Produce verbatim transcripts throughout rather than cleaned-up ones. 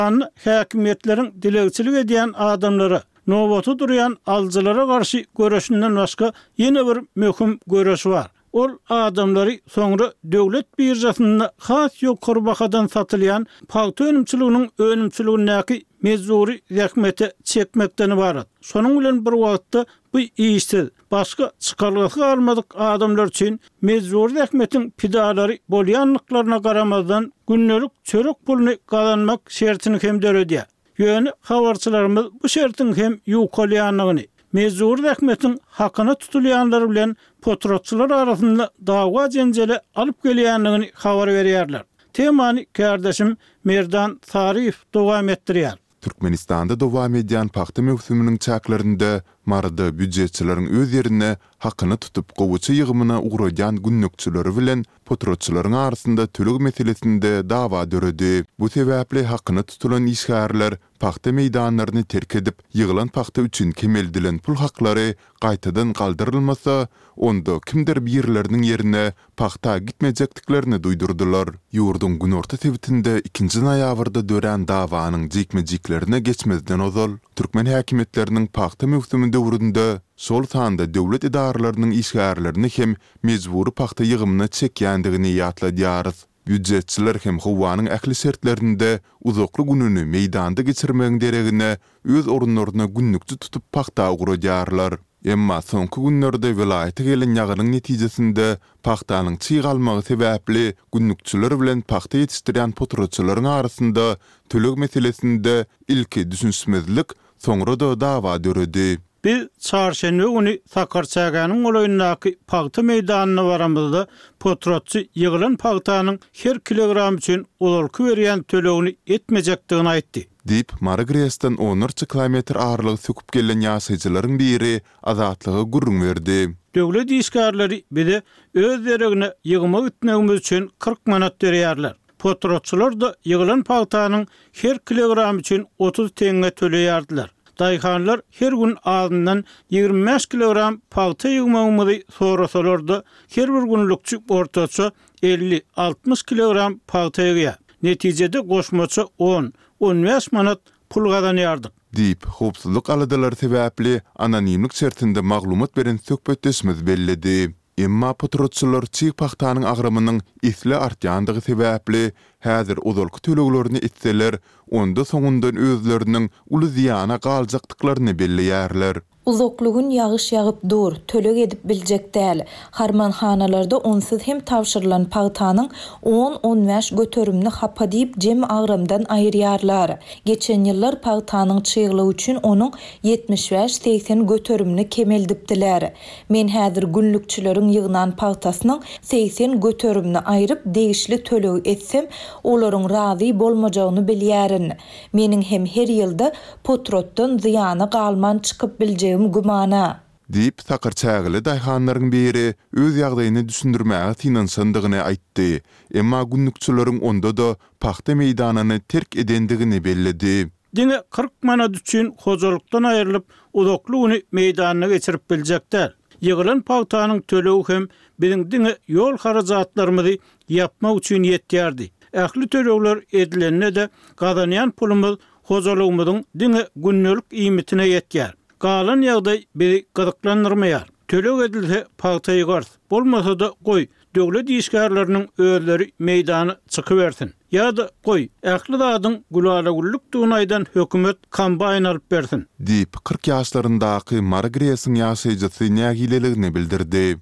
Anı häkimetlerin dilegçilik edýän adamlara, nobotu duruyan alıcılara karşı görüşünden başka yeni bir möhüm görüşü var. Ol adamları sonra döwlet birjasynda has ýok kurbakadan satylýan paýta önümçiliginiň önümçiligindäki mezuri zähmete çekmekden ibaret. Şonuň bilen bir wagtda bu işsiz, başka çykarlygy almadyk adamlar üçin mezuri zähmetiň pidalary bolýanlyklaryna garamazdan günnelik çörek puluny gazanmak şertini hem döredýär. Ýöne habarçylarymyz bu şertin hem ýokalýanlygyny, mezuri zähmetiň hakyna tutulýanlar bilen potrotçular arasında dawa jenjeli alıp gelýänligini habar berýärler. Temany kardeşim Merdan Sarif dowam etdirýär. Türkmenistanda dowam edýän paxta mewsüminiň çaklarynda marada büdjetçilerin öz ýerine hakyny tutup gowuçy ýygymyna uğraýan günnükçileri bilen potrotçularyň arasynda töleg meselesinde dawa döredi. Bu sebäple hakyny tutulan işgärler paxta meýdanlaryny terk edip ýygylan paxta üçin kemeldilen pul haklary gaýtadan galdyrylmasa, onda kimdir bir ýerleriniň ýerine paxta gitmejekdiklerini duýdurdylar. Ýurdun günorta sebitinde ikinji noýabrda dören dawanyň jekmejiklerine geçmezden ozal Türkmen häkimetleriniň paxta mewsüminde urunda sol sanda döwlet idaralarynyň işgärlerini hem mezburi paxta ýygymyna çekýändigini ýatladýarys. Büdjetçiler hem howanyň ähli sertlerinde uzakly gününi meýdanda geçirmegiň deregine öz orunlaryna günnükçi tutup paxta guraýarlar. Emma soňky günlerde vilayete gelen ýagynyň netijesinde paxtanyň çygalmagy sebäpli günnükçiler bilen paxta ýetişdirýän potrotçularyň arasynda töleg meselesinde ilki düşünsmezlik soňra da dawa döredi. Bir çarşenbe günü Sakarçaganyň olaýyndaky paxta meýdanyna baramyzda potrotçy ýygylan paxtanyň her kilogram üçin ularky berýän tölegini etmejekdigini aýtdy. Dip Maragrestan onlarca kilometr ağırlığı söküp gelen ýaşaýjylaryň biri azatlygy gurrun berdi. Döwlet işgärleri bide öz deregine ýygyma gitmegimiz üçin kırk manat berýärler. Potrotçular da ýygylan paxtanyň her kilogram üçin otuz teňe töleýärdiler. Daýhanlar her gün ağzından ýygrimi beş kilogram paxta ýygmagymyzy sorasalar da her bir günlükçi ortaça elli altmış kilogram paxta ýygýar. Netijede goşmaça on on beş manat pul gazanýardyk. Dip howpsuzlyk aladalar sebäpli anonimlik şertinde maglumat beren söhbetleşmez belledi. Emma potrotçular çyk paxtanyň agramynyň isle artýandygy sebäpli häzir uzalky töleglerini etseler, onda soňundan özleriniň uly ziýana galjakdyklaryny belleýärler. Uzaklygyň ýagyş ýagyp dur, töleg edip biljek däl. Harmanhanalarda onsuz hem tawşyrylan paxtanyň on on beş götörümni hapa diýip jem agramdan aýyrýarlar. Geçen ýyllar paxtanyň çygyly üçin onuň yetmiş beş seksen götörümni kemeldipdiler. Men häzir günlükçileriň ýygynan paxtasynyň seksen götörümni aýryp degişli töleg etsem, olaryň razy bolmajagyny bilýärin. Meniň hem her ýylda potrotdan ziýany galman çykyp biljek gumana. Dip Sakarçagyly daýhanlaryň biri öz ýagdaýyny düşündirmäge tinansandygyny aýtdy. Emma günnükçileriň onda da paxta meýdanyny terk edendigini belledi. Diňe kırk manat üçin hozalykdan aýrylyp uzakly güni meýdanyna geçirip biljekler. Ýygylan paxtanyň tölegi hem biziň diňe ýol harajatlarymyzy ýapmak üçin ýetýärdi. Ähli tölegler edilende de gazanýan pulumyz hozalygymyzyň diňe günnelik iýmitine ýetýär. Galan ýagdaý bizi gyzyklandyrmaýar. Töleg edilse paxta ýygars. Bolmasa da goý, döwlet işgärleriniň özleri meýdany çykybersin. Ýa-da goý, ähli zadyň gulalagulyk dunaýdan hökümet kambaýn alyp bersin. Dip kırk ýaşlaryndaky Maragresyň ýaşaýjysy nägileligini bildirdi.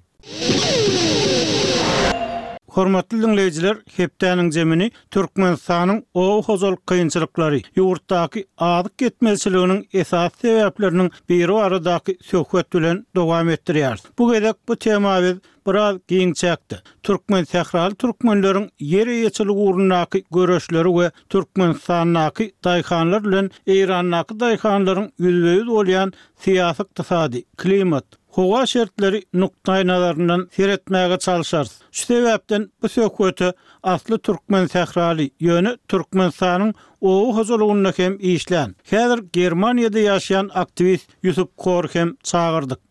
Hormatly dinleyijiler, hepdäniň jemini Türkmenistanyň o hozalyk kynçylyklary, ýurtdaky adyk ketmezçiliginiň esas sebäpleriniň biri aradaky söhbet bilen dowam etdirýär. Bu gezek bu tema biz biraz giň çäkdi. Türkmen sähraly türkmenleriň ýere ýeçilik ugrundaky görüşleri we Türkmenistanyň daýhanlar bilen Eýranyň daýhanlaryň ýüzbeýüz bolýan syýasy, ykdysady, klimat, howa şertleri nuktaý nazaryndan seretmäge çalışarys. Şu sebäpden bu söhbeti asly türkmen sähraly, ýöne Türkmenistanyň o hozalygyna hem işlän. Häzir Germaniýada ýaşaýan aktivist Ýusuf Kor hem çağırdyk.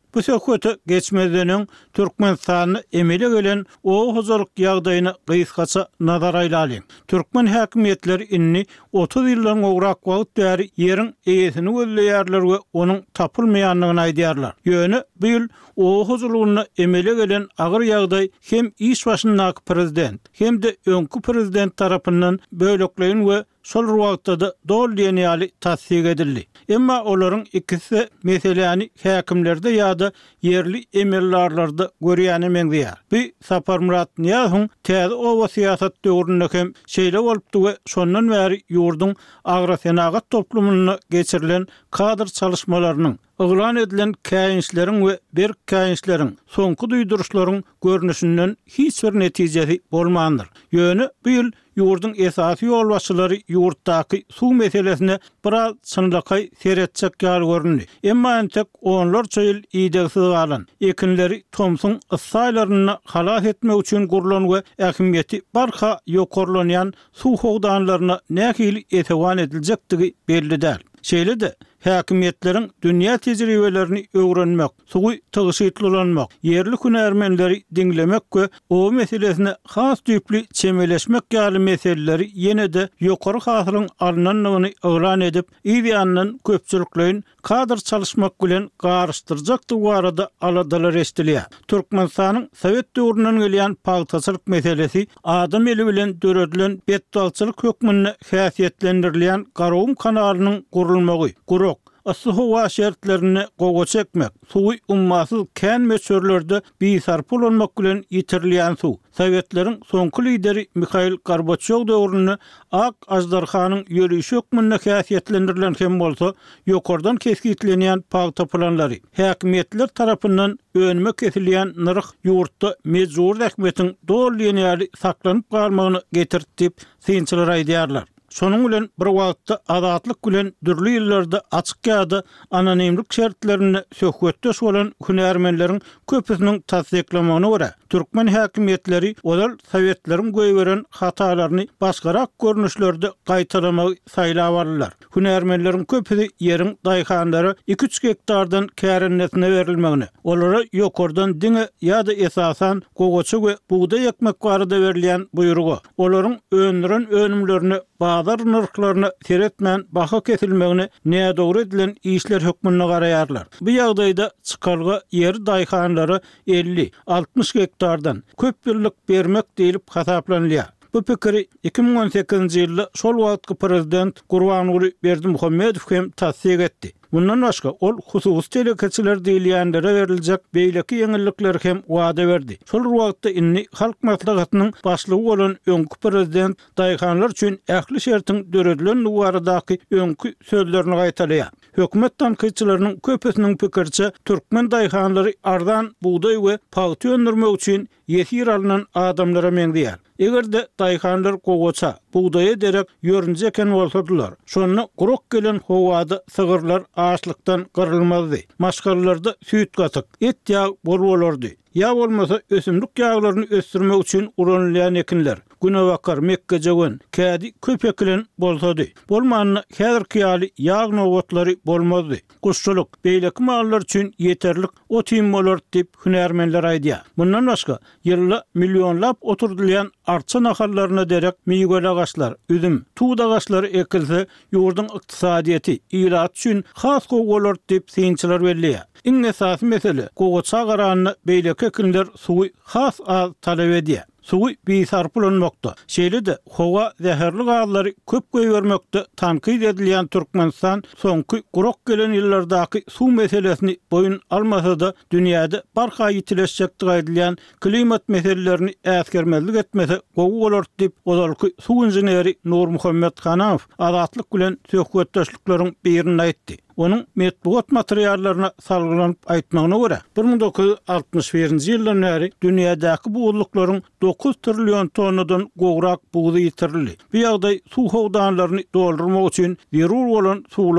Bu söhbeti geçmeden Türkmenistan'ı emele gelen o hozalyk ýagdaýyna gysgaça nazar aýlalyň. Türkmen häkimetleri inni otuz ýyldan gowrak wagt bäri ýeriň eýesini gözleýärler we onuň tapylmaýanlygyny aýdýarlar. Ýöne bu ýyl o hozalygyny emele gelen agyr ýagdaý hem iş başyndaky prezident hem de öňkü prezident tarapyndan bölekleýin we şol wagtda dol ýaly tasdik edildi. Emma olaryň ikisi meseleni häkimlerde ýa-da yerli emellerlerde görýäni meňdiýär. Bu Sapar Murat Niýazowyň täze owa siýasat döwründe hem şeýle bolupdy we şondan bäri ýurdun agrosenagat toplumyna geçirilen kadr çalışmalarynyň ıglan edilen käýinçleriň we bir käýinçleriň soňky duýduruşlaryň görnüşinden hiç bir netijesi bolmandyr. Ýöne bu ýyl ýurdun esasy ýolbaşçylary ýurtdaky suw meselesine biraz çynlakay seretjek ýaly göründi. Emma entek onlar çyl iýdegsiz galan ekinleri Thomson yssaýlaryny halas etmek üçin gurulan we ähmiýeti barha ýokarlanýan suw howdanlaryna nähili etewan ediljekdigi belli däl. Şeýle-de häkimetleriň dünýä tejribelerini öwrenmek, suwy tygyşytlanmak, yerli hünärmenleri diňlemek we o meselesine has düýpli çemeleşmek ýaly meseleleri ýene-de ýokary hasyryň alnanlygyny öwran edip, ýa-da köpçüliklerin kadr çalışmak bilen garşdyrjakdy barada aladalar estilýär. Türkmenistanyň Sowet döwründen gelýän pagtaçylyk meselesi adam eli bilen döredilen betdalçylyk hökmüne häsiýetlendirilýän garawum kanalynyň gurulmagy, gurok, asy howa şertlerini gowa çekmek, suwy ummasyz kän meçörlerde biýsarp bolanmak bilen ýitirilýän suw. Sowetlerin soňky lideri Mikhail Gorbaçow döwrüne ak ajdarhanyň ýörüşi hökmüne häsiýetlendirilen hem bolsa, ýokardan keskitlenýän pagta planlary, häkimetler tarapyndan önüme kesilýän nyrk ýurtda mejbur häkimetiň dolýany saklanyp galmagyny getirtip synçylar aýdýarlar. Şonuň bilen bir wagtda azatlyk bilen dürli ýyllarda açyk ýa-da anonimlik şertlerini söhbetdeş bolan hünärmenleriň köpüsiniň tasdiklamagyna görä, türkmen häkimetleri olar Sowetlerin goýberen hatalaryny başgarak görnüşlerde gaýtarmagy saýlawarlar. Hünärmenleriň köpüsi ýeriň daýhanlary iki üç hektardan kärennesine berilmegini, olara ýokardan diňe ýa-da esasan gogaçy we buğday ekmek barada berilýän buýrugy, olaryň önüren önümlerini bazar nırklaryna seretmän baha kesilmegini näme dogry edilen işler hökmüne garaýarlar. Bu ýagdaýda çykarga ýer daýhanlary elli altmış hektardan köp ýyllyk bermek diýilip hasaplanýar. Bu pikiri iki bin on sekizinji ýylda şol wagtky prezident Gurbanuly Berdimuhammedow hem tasdik etdi. Bundan başga ol hususy telekeçiler diýilýänlere beriljek beýleki ýeňillikler hem wada berdi. Şol wagtda inni halk maslahatynyň başlygy bolan öňkü prezident daýhanlar üçin ähli şertiň döredilen baradaky öňkü sözlerini gaýtalýar. Hökümet tanqyçylarynyň köpüsiniň pikirçe türkmen daýhanlary ardan buğday we paýty öndürmek üçin ýetir alynan adamlara meňdiýär. Egerde daýhanlar gogaça buğdaýa derek ýörünjeken bolsadylar, şonu gurok gelen howada sygyrlar açlykdan gyrylmazdy. Maşgarlarda süýt gatyk, et ýagy bol bolardy. Ya bolmasa ösümlik ýaglaryny ösdürmek üçin uranylýan ekinler, günewakar mekkejegen, kädi köpeklen bolsady. Bolmanyny häzirki ýaly ýag nowatlary bolmazdy. Guşçuluk, beýleki mallar üçin ýeterlik otym bolar diýip hünärmenler aýdýar. Bundan başga ýylda millionlap oturdylýan arça nahallaryna derek meýgele agaçlar, üzüm, tuğda agaçlary ekilse ýurdun ykdysadyety, ýylat üçin has gowalar diýip synçylar belliýär. Iň esasy mesele gogaça garanyny beýleki ekinler suwy has az talep edýär. Suwy biýsarp bolanmakda. Şeýle-de howa zäherli gazlary köp goýbermekde tanqid edilýän Türkmenistan soňky gurok gelen ýyllardaky suw meselesini boyun almasa-da dünýäde barha ýitileşjekdi gaýdylýan klimat meselelerini äsgermezlik etmese gowy bolar diýip ozalky suw inженери Nur Muhammed Hanaw azatlyk bilen söhbetdeşliklaryň birini aýtdy. Onun metbuat materiallaryna salgylanyp aýtmagyna görä bir ming dokuz ýuz altmış birinji ýyldan bäri dünýädäki buğulyklaryň dokuz trillion tonnadan gowrak buğdy ýitirildi. Bu ýagdaý suw howdanlaryny doldurmak üçin zerur bolan suwlaryň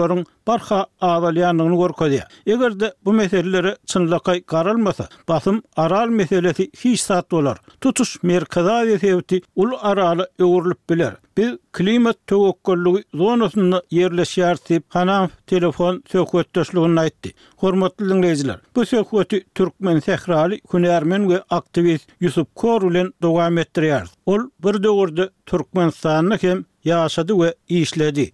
barha awalyanlygyny görkezýär. Egerde bu meseleleri çynlakay garalmasa, basym aral meselesi hiç sat bolar. Tutuş Merkezi Devleti ul araly öwrülip biler. Biz klimat töwekkülligi zonasynda yerleşýär diýip Hanam telefon söhbetdeşligini aýtdy. Hormatly dinleýijiler, bu söhbeti türkmen sehrali hünärmen we aktivist Yusuf Kor bilen dowam etdirýär. Ol bir döwürde Türkmenistanyny hem ýaşady we işledi.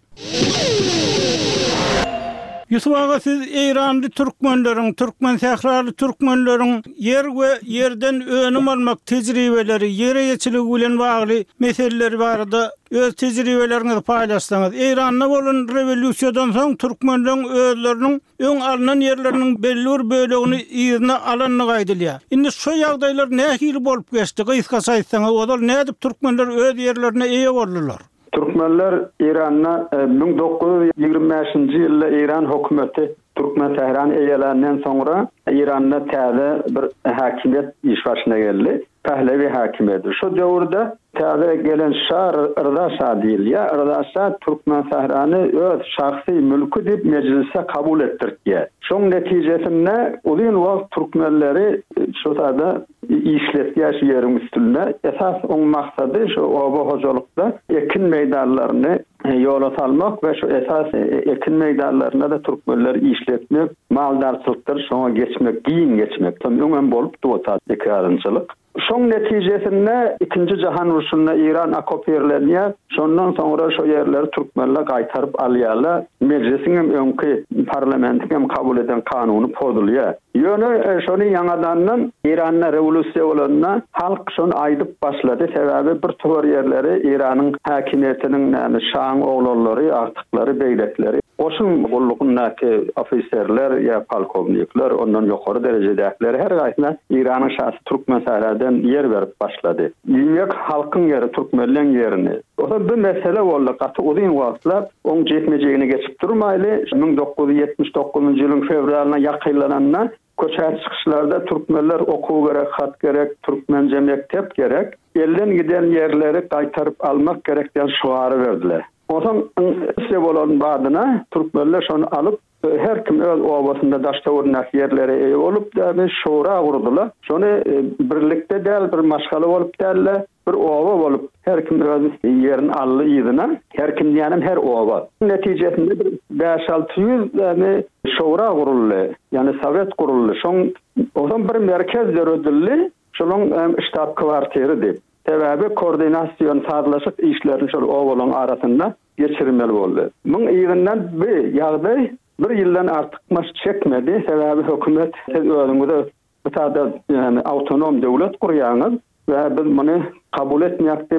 Yusuf ağa, siz İranlı Türkmenlerin, Türkmen sehrali Türkmenlerin yer ve yerden önüm almak tecrübeleri, yere yeçiligi bilen bagly meseleleri barada öz tecrübelerinizi paylaşsanız. İran'da bolan revolüsiýadan soň Türkmenlerin özlerinin öň alınan yerlerinin belli bir bölegini ýerine alanyny gaýdylýar. Indi şu ýagdaýlar nähili bolup geçdi? Gysgaça aýtsaňyz, odal nädip Türkmenler öz yerlerine eýe boldylar? Türkmenler İran'a bin dokuz yüz ýygrimi beşinji ýylda İran hökümeti Türkmen Tehran eýelerinden sonra İran'da täze bir hakimiyet iş başına geldi. Pehlevi hakimiyeti. Şu döwürde täze gelen Şah Rıza Şah diýilýär. Rıza Şah Türkmen Tehrany öz şahsy mülkü diýip meclise kabul etdirýär. Şoň netijesinde uzun wagt Türkmenleri şu taýda işletýär ýerin üstünde. Esas oň maksady şu oba hojalykda ekin meýdanlaryny ýola salmak we şu esas ekin meýdanlarynda da Türkmenler işletmek, maldarçylykdyr, şoňa geçmek, giyin geçmek. Öňem bolup durýar dekarynçylyk. Şoň netijesinde ikinji Jahan Uruşunda İran akop ýerlerine, şondan sonra şu ýerleri Türkmenler gaýtaryp alýarlar. Meclisin hem öňki parlamentiň hem kabul eden kanuny pozulýar. Ýöne şonu ýangadandan İran'da revolüsiýa bolanda halk şonu aýdyp başlady. Sebäbi bir tower ýerleri İran'yň hakimiýetiniň näme şaň oglary, artyklary, beýlekleri oşun gollugyndaky ofiserler ýa polkovnikler, ondan ýokary derejedekiler her gaýsına İran'yň şahsy Türkmen sahradan yer berip başlady. Ýek halkyň ýeri Türkmenliň ýerini. Oda bir mesele boldy. Gaty uzun wagtlap oň jetmejegini geçip durmaýly. bin dokuz yüz ýetmiş dokuzunji ýylyň fevralyna ýakynlanandan köçär çykyşlarda Türkmenler okuw gerek, hat gerek, Türkmence mektep gerek. Elden giden ýerleri gaýtaryp almak gerek diýen şuary berdiler. Osan ise bolan badyna Türkmenler şonu alıp her kim öz obasında daşta urnak yerlere eýe bolup da şura gurdular. Şonu birlikde däl bir maşgala bolup däl bir oba bolup her kim öz ýerini ally ýydyna her kim ýanym her oba. Netijesinde bir beş altı yüz yani şura guruldy. Yani Sowet guruldy. Şoň osan bir merkez döredildi. Şonuň ştab kwartieri diýip. Sebäbi koordinasiýon sazlaşyk işlerini şol owalyň arasynda geçirmeli boldy. Muň ýygynyň bir ýagdaý bir ýyldan artykmaş çekmedi. Sebäbi hökümet özüňizde bu taýda ýani awtonom döwlet kurýanyz we biz muny kabul etmeýäk diýip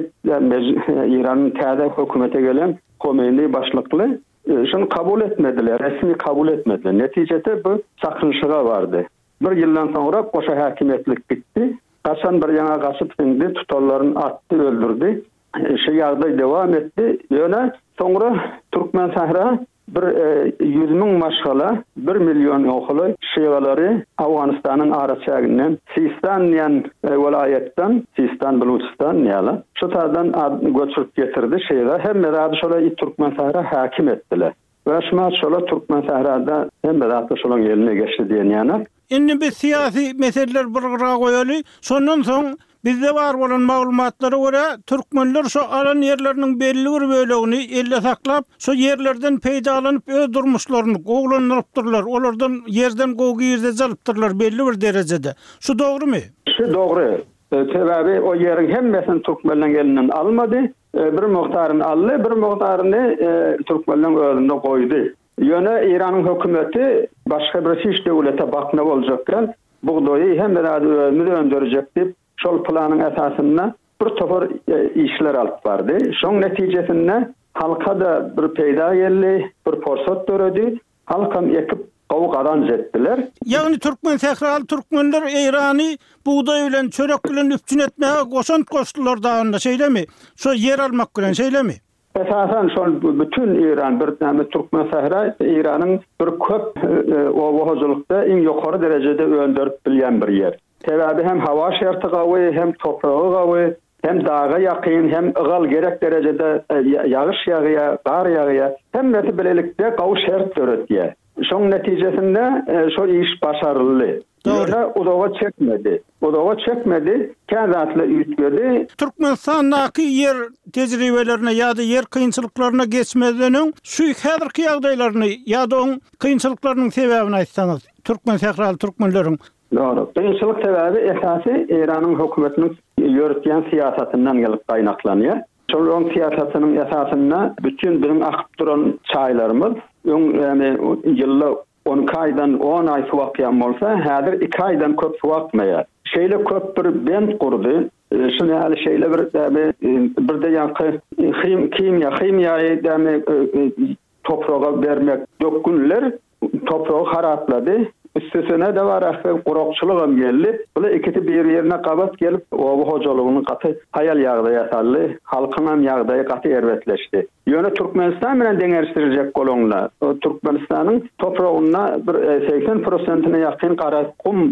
İranyň täze hökümete gelen Khomeini başlykly şunu kabul etmediler, resmi kabul etmediler. Neticede bu sakınçığa vardı. Bir ýyldan sonra goşa hakimiýetlik bitdi. Kaçan bir yana gaçyp indi, tutallarını attı, öldürdü. Şu ýagdaý dewam etdi. Ýöne sonra Türkmen sahra bir yüz min maşgala, bir milyon oğlu şiýalary Awganystanyň araçagynyň Sistan diýen welaýetden, Sistan Baluchistan ýaly. Şu taýdan göçürip getirdi şeýle. Hemme zady şola Türkmen sahra hakim etdiler. Ve şuma şola Türkmen sahrada hemme zady şolaň eline geçdi diýen ýanak. Indi biz siyasi meseleler birgara goýaly. Şondan soň bizde bar bolan maglumatlara görä Türkmenler şu alan yerleriniň belli bir bölegini elle saklap, şu yerlerden peýdalanyp öz durmuşlaryny gowlandyrypdyrlar. Olardan yerden gowy ýerde jalypdyrlar belli bir derejede. Şu dogrymy? Şu dogry. Sebäbi o ýerin hemmesini Türkmenler elinden almady. Bir muhtaryny aldy, bir muhtaryny Türkmenler özünde goýdy. Ýöne İran'ın hökümeti başka bir hiç devlete bakma boljaklar. Buğdoyu hem de özünü öndürecek diýip şol planın esasında bir topar işler alıp bardy. Şoň netijesinde halka da bir peýda geldi, bir forsat döredi. Halkam ekip gowy gadan jetdiler. Ýagny Türkmen sehrali Türkmenler Eýrany buğday bilen çörek bilen üpçün etmäge goşant goşdular dağında şeýlemi? Şo yer almak bilen şeýlemi? Esasen şol bütün İran bir tane Türkmen sahra İran'ın bir köp owa hojulukda iň ýokary derejede öndürip bilýän bir yer. Sebäbi hem hawa şerti gawy, hem topragy gawy, hem dağa yakın hem ıgal gerek derecede yağış yağıya, kar yağıya hem de bilelikte kavu şert dörötüye. Şoň netijesinde şo iş başarılı. Doğru. Odağa çekmedi. Odağa çekmedi. Kendisle ütgedi. Türkmenistan'daki yer tecrübelerine ya da yer kıyınçılıklarına geçmeden şu häzirki ýagdaýlaryny ya da on kıyınçılıklarının sebebini aýtsaňyz. Türkmen sähraly türkmenleriň. Doğru. Kıyınçılık sebebi esasy Iranyň hökümetiniň ýörütýän siýasatyndan gelip gaýnaklanýar. Şol siýasatynyň esasynda bütün bizim akyp duran çaýlarymız ýani ýylla on aydan on ay suwak ýan bolsa, häzir iki aydan köp suwak maýar. Şeýle köp bir bent gurdy. Şunu hali şeýle bir birde ýaky kimya, kimyaýy däme toprağa bermek dökünler toprağı haraplady. Üstesine de var ahir kurokçulugam geldi. Bula ikisi bir yerine kabat gelip obu hocalygynyň gaty hayal ýagdaý ýasaly, halkynyň ýagdaýy gaty erwetleşdi. Ýöne Türkmenistan bilen deňerişdirjek bolonlar. O Türkmenistanyň topragyna bir seksen prosentina ýakyn kara kum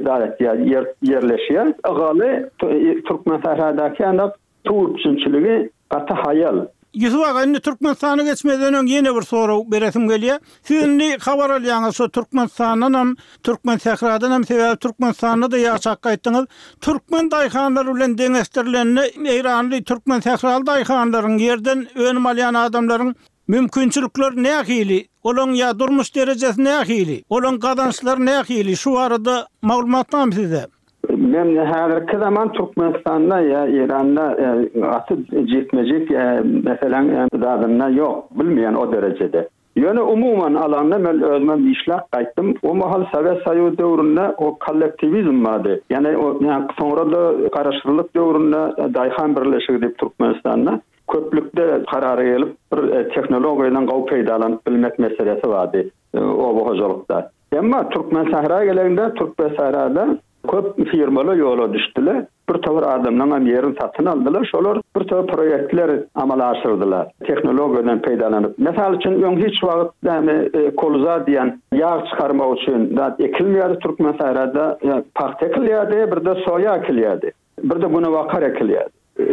yer yerleşýär. Agaly Türkmen sähradaky ýa-da tuğutçuligi gaty hayal. Yusuf aga, Türkmenistan'a geçmeden önce yine bir soru beresim gelýär. Siz ne habar alýaňyz şu Türkmenistan'dan hem Türkmen sähradan hem sebäbi Türkmenistan'da da ýaşak gaýtdyňyz. Türkmen daýhanlary bilen deňeşdirilenini Eýranly Türkmen sähraly daýhanlaryň ýerden önüm alýan adamlaryň mümkinçilikleri nähili? Olaň ýa durmuş derejesi nähili? Olaň gazançlary nähili? Şu arada maglumatlar size. Ben häzirki zaman Türkmenistan'da ya İran'da asıl jetmejek mesela zadında yok. Bilmeyen o derecede. Ýöne umuman alanda men özüme işlak gaýtdym. O mahal Sovet Soýuzy döwründe o kollektivizm vardy. Yani o yani sonra da garaşdyrlyk döwründe daýhan birleşigi dip Türkmenistan'da köplükde karara gelip bir teknologiýadan gawy peýdalanyp bilmek meselesi vardy. O bu hojalykda. Emma Türkmen sähra geleginde Türkmen sährada köp firmalar yola düşdüler. Bir tawar adamdan hem yerini satın aldılar. Şolar bir tawar proyektler amala aşırdılar. Teknologiýadan peýdalanyp. Mesal üçin ýön hiç wagt däme kolza diýen ýağ çykarmak üçin da ekilmeýärdi Türkmen sährada. Paxta ekilýärdi, bir de soya ekilýärdi. Bir de buna wakar ekilýärdi.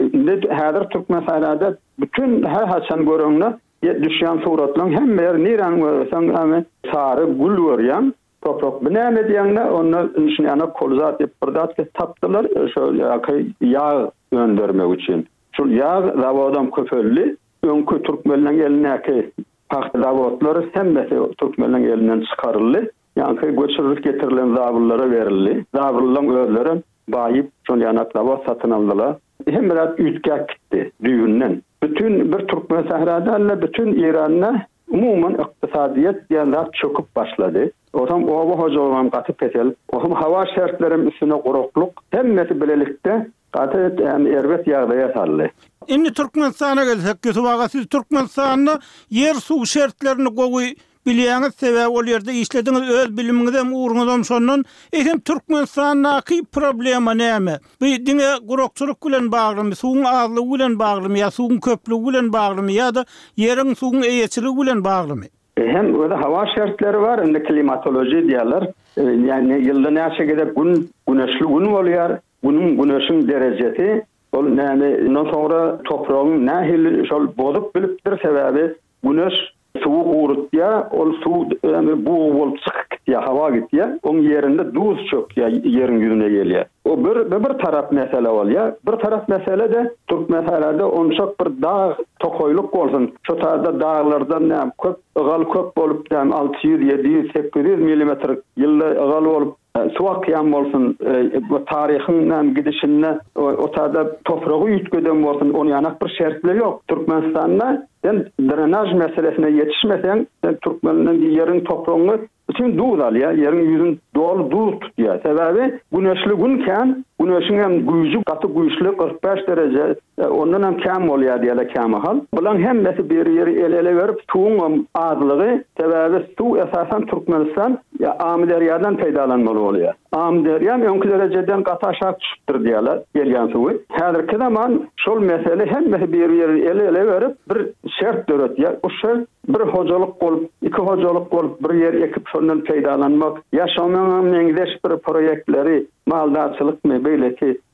Häzir Türkmen sährada bütün her haçan görüňler düşýän suratlaryň hemme niran görsen sary gul görýän. Toprak binäme diýende onu işini ana kolzat diýip birdat tapdylar şöyle ýağ göndermek üçin. Şu ýağ zawodan köpelli, öňkü Türkmenleriň elinäki paxta zawotlary hemmesi Türkmenleriň elinden çykaryldy. Ýani göçürüp getirilen zawullara berildi. Zawullarň özleri baýyp şol ýanak zawot satyn aldylar. Hemmerat ütgäk gitdi düýünden. Bütün bir Türkmen sährada bütün İran'da umuman iqtisadiyet diýenler çöküp başlady. Otam owa hojalygyň gaty petel, otam hawa şertlerim üstüne gurukluk, hemmesi bilelikde gaty erwet ýagdaýa ýasaly. Indi Türkmenistan'a gelsek, Yusuf aga, siz Türkmenistan'da yer su şertlerini gowy bilýäňiz sebäbi ol ýerde işlediňiz öz bilimiňizem uğruňyzam şondan ehem Türkmenistan'daky problema näme? Bu diňe gurokçuluk bilen baglymy, suwun azlygy bilen baglymy, ýa suwun köplügi bilen baglymy, ýa da ýeriň suwun eýeçiligi bilen baglymy? Hem öyle hava şartları var, hem de klimatoloji diyorlar. Yani yılda näçe gedip gün güneşli gün bolýar. Bunun güneşin derecesi, ol näme ondan sonra toprağın nähili şol bozup bilipdir sebäbi güneş suwuk urutýa, ol suw yani bu bolup çykyp gitýär, hawa gitýär. Oň ýerinde duz çökýär, ýeriň ýüzüne gelýär. O bir bir tarap mesele bolýar. Bir tarap mesele de Türkmen sährada onçak bir dağ tokoyluk bolsun. Şu tarzda dağlardan näme köp ıgal köp bolup näme altı yüz, yedi yüz, sekiz yüz milimetr ýylla ıgal bolup suwak ýan bolsun. Bu taryhyň gidişinde o tarzda topragy ýütgeden bolsun. Onu ýanak bir şertleri ýok. Türkmenistanda sen drenaj meselesine yetişmesen Türkmenleriň ýeriň topragyny bütün duz alýar, ýeriň ýüzüni dolu duz tutýar. Sebäbi güneşli günken güneşiň hem güýjü gaty güýçli kırk beş derece ondan hem käm bolýar diýerler käm hal. Bulan hemmesi bir ýeri ele-ele berip suwun azlygy sebäbi suw esasan Türkmenistan ýa Amderýadan peýdalanmaly bolýar. Amderýa öňkü derejeden gaty aşağı düşüpdir diýerler gelýän suwy. Häzirki zaman şol mesele hemmesi bir ýeri ele-ele berip bir şert döretýär. O şert bir hojalyk bolup, iki hojalyk bolup bir ýer ekip şondan peýdalanmak, ýaşamagyň meňzeş bir proyektleri, maldarçylyk me beýleki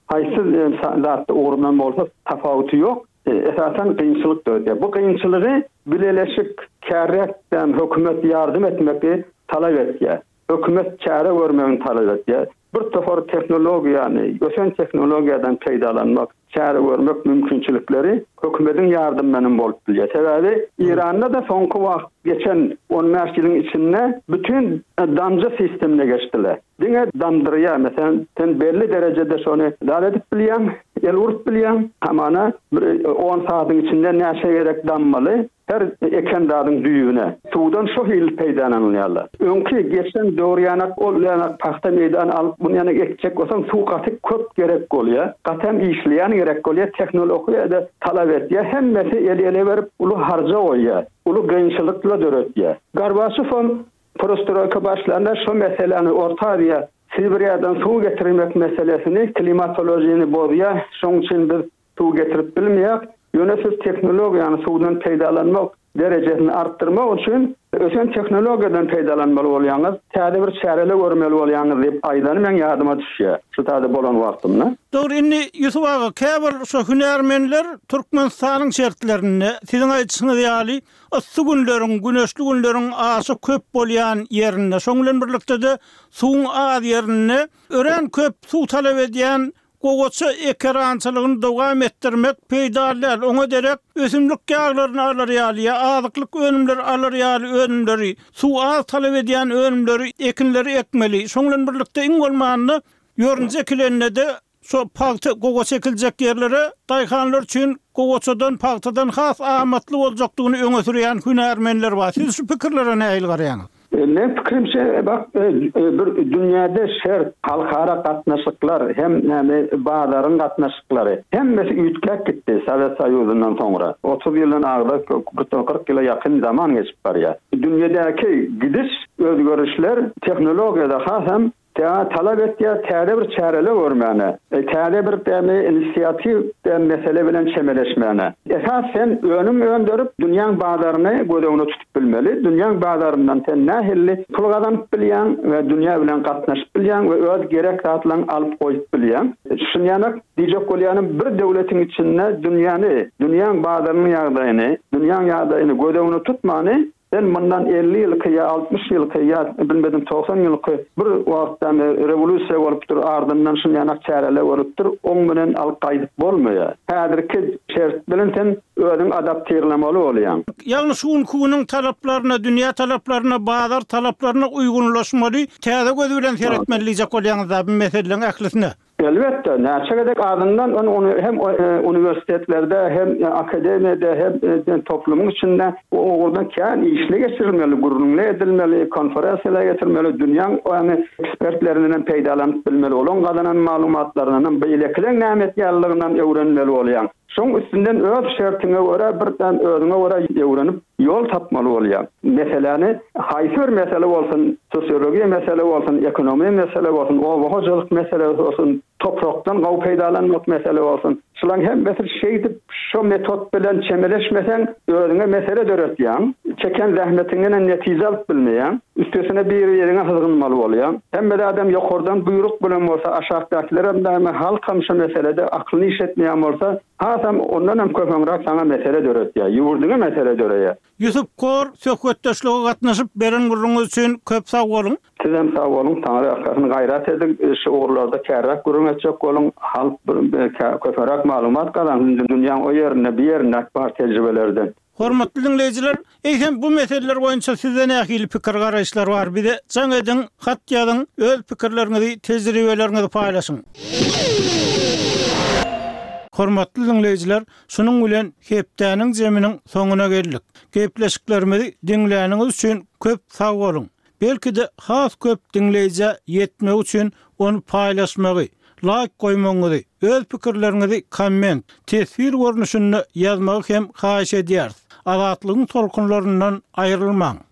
haysız zatda uğrundan bolsa tafawuty yok. Esasen kıyınçılık da. Bu kıyınçılığı bileleşik kärrekden hökümet yardım etmekle talep etýär. Hökümet çare görmegini talep etýär. Bir tofor teknologiýany, ösen teknologiýadan peýdalanmak, çare görmek mümkinçilikleri hökümetin yardymynyň bolup bilýär. Sebäbi İranda da soňky wagt geçen on beş ýylyň içinde bütün damja sistemine geçdiler. Diňe damdyrýar, meselem, sen belli derejede şonu dal edip bilýän, el urup bilýän, hamana on saatyň içinde näşe gerek dammaly. Her eken dağın düğüne. Sudan şu hil peydananılıyorlar. Önkü geçen doğruyanak, olayanak paxta meydan alıp bunu yana ekecek olsan su katık köp gerek oluyor. Katem işleyen gerek oluyor. Teknolojiye de talep ediyor. Hem mesi eli ele verip ulu harca oluyor. Ulu gençlikle dörötüyor. Garbasufon prostroika başlarında şu meseleni orta diye Sibirya'dan su getirmek meselesini, klimatolojini bozuyor. Şunun için biz su getirip bilmeyek. Yönesiz teknologiýany suwdan peýdalanmak derejesini arttırmak üçin ösen teknologiýadan peýdalanmaly bolýaňyz, täze bir çäreler görmeli bolýaňyz diýip aýdany men ýadyma düşýär. Şu täze bolan wagtymda. Dogry, indi Yusuf aga, käbir şu hünärmenler Türkmenistanyň şertlerini, siziň aýtýaňyz ýaly, ıssy günleriň, güneşli günleriň asy köp bolýan ýerinde, şoň bilen birlikde de suwuň az ýerine ören köp suw talep edýän gogoça ekrançylygyny dowam etdirmek peýdallar. Oňa derek ösümlik ýaglaryny alar ýaly, azyklyk önümleri alar ýaly önümleri, suw az talep edýän önümleri, ekinleri ekmeli. Şoň bilen birlikde iň bolmanyny ýörünje kilenine de so paxta gogoça ekiljek ýerlere daýhanlar üçin gogoçadan paxtadan has amatly boljakdygyny öňe sürýän hünärmenler bar. Siz şu pikirlere näil garaýaňyz? Ne fikrimçe bak bir dünyada şer halkara katnaşıklar hem hem bağların katnaşıkları hemmesi ütklek gitti Sovet Soýuzundan soňra otuz ýylyň agda kırk ýyla ýakyn zaman geçip barýar. Dünyadaki gidiş özgörüşler teknologiyada hasam talep etýär täze bir çäreler görmäni, täze bir täze inisiýatyw mesele bilen çemeleşmäni. Esasen önüm öndürüp dünýäň bazarını gödegine tutup bilmeli. Dünýäň bazaryndan sen nähilli pul gazanyp bilýän we dünýä bilen gatnaşyp bilýän we öz gerek zatlaryny alyp goýup bilýän. Şunyanyk diýjek bolýanym bir döwletiň içinde dünýäni, dünýäň bazarynyň ýagdaýyny, dünýäň ýagdaýyny gödegine tutmany ben bundan elli ýylky ýa altmış ýylky ýa bilmedim toksan ýylky bir wagtdan rewolýusiýa bolupdyr, ardyndan şunyanak çäreler bolupdyr, oň bilen alyp gaýdyp bolmaýar. Häzirki şert bilen sen özüň adaptirlemeli bolýan. Ýalnys şuň kunyň talaplaryna, dünýä talaplaryna, bazar talaplaryna uýgunlaşmaly, täze göz bilen seretmeliýek bolýaňyz da bu meseleleň ählisine. Elbette. Näçegedek adından onu hem üniversitetlerde hem akademiyede hem toplumun içinde oradan kän işle geçirilmeli, gurulmaly edilmeli, konferensiýalar getirmeli, dünýäň yani ekspertlerinden peýdalanyp bilmeli, olan gazanan maglumatlarynyň beýlekilen nämetýärliginden öwrenmeli bolýan. Şoň üstünden öz şertine göre birden özüne göre öwrenip yol tapmaly bolýar. Meseleni haýsy bir mesele bolsun, sosiologiýa mesele bolsun, ekonomiýa mesele bolsun, owahaçylyk mesele bolsun, toprakdan gaw peýdalanmak mesele bolsun. Şulan hem bir şeydi şu metod bilen çemeleşmesen özüne mesele döretýän, çeken zähmetiňden netije alyp bilmeýän, üstesine bir ýerine hyzgynmaly bolýan. Hem bir adam ýokardan buyruk bilen bolsa aşagdakylar hem halkam şu meselede aklyny işletmeýän bolsa, hasam ondan hem köpüňrak sana mesele döretýär, ýurduňa mesele döretýär. Yusuf Kor, söhbetdeşlige gatnaşyp beren gurruňyz üçin köp sag bolun. Sizem sag bolun, taňry akasyny gaýrat edip, şu ogurlarda kärrak gurrun etjek bolun, halk köpüňrak maglumat galan dünýäň o ýerine bir ýerine bar tejribelerden. Hormatly dinleyijiler, eýsem bu meseleler boýunça sizden ähili pikir garaýşlar bar. Bir de jaň ediň, hat ýazyň, öz pikirleriňizi, tejribeleriňizi paýlaşyň. Hormatly dinleyijiler, şunuň bilen hepdäniň jeminiň soňuna geldik. Gepleşiklerimizi dinläniňiz üçin köp sag bolun. Belki de has köp dinleýije ýetmek üçin onu paýlaşmagy, like goýmagy, öz pikirleriňizi komment, tesir görnüşinde ýazmagy hem haýyş edýär. Azatlygyň tolkunlaryndan aýrylmaň.